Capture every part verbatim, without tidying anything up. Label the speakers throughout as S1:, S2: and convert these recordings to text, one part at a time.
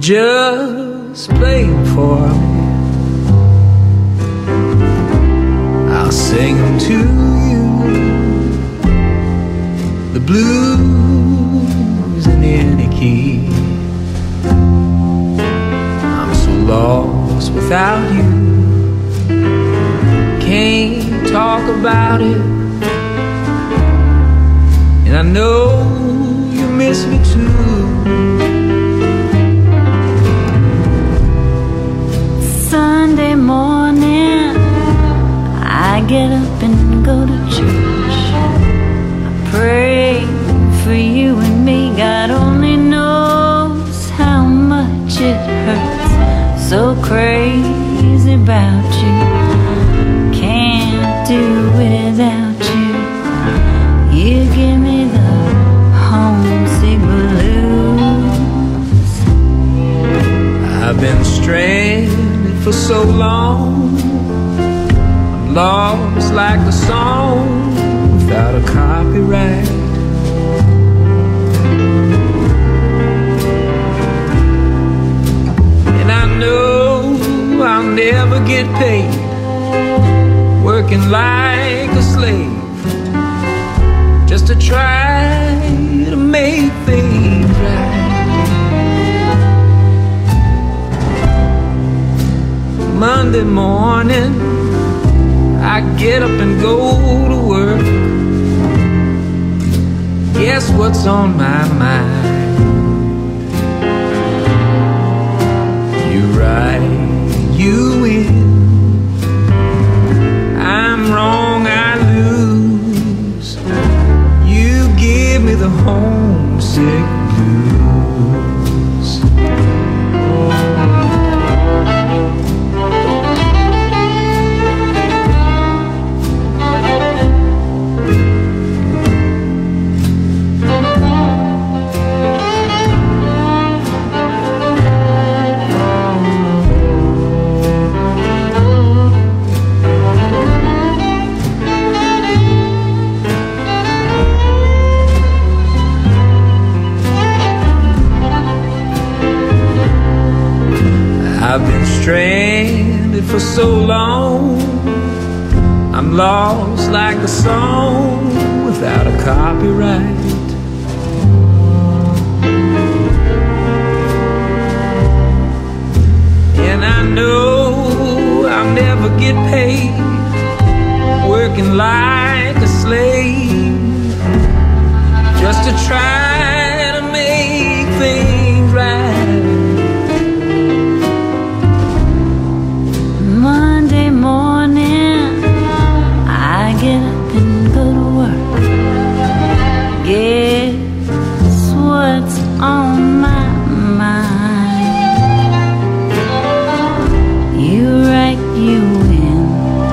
S1: just playing for me. I'll sing them to you, the blues in any key. I'm so lost without you, can't talk about it, and I know you miss me too.
S2: Sunday morning, I get up and go to church. I pray for you and me. God only knows how much it hurts. So crazy about you, can't do without you. You give me the homesick blues.
S1: I've been stranded for so long, I'm lost like a song without a copyright. And I know I'll never get paid, working like a slave, just to try to make things right. Monday morning, I get up and go to work. Guess what's on my mind? You right, you win. I'm wrong, I lose. You give me the homesick blues. I've been stranded for so long, I'm lost like a song without a copyright. And I know I'll never get paid, working like a slave, just to try to make things right.
S2: Monday morning, I get up and go to work. Guess what's on my mind? You right, you win.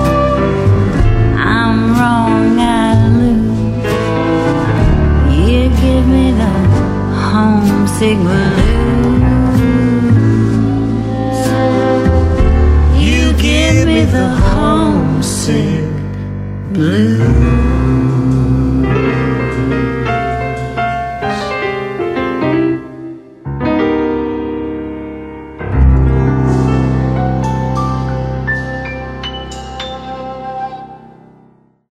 S2: I'm wrong, I lose. You give me the homesick blues. You give me the homesick blues.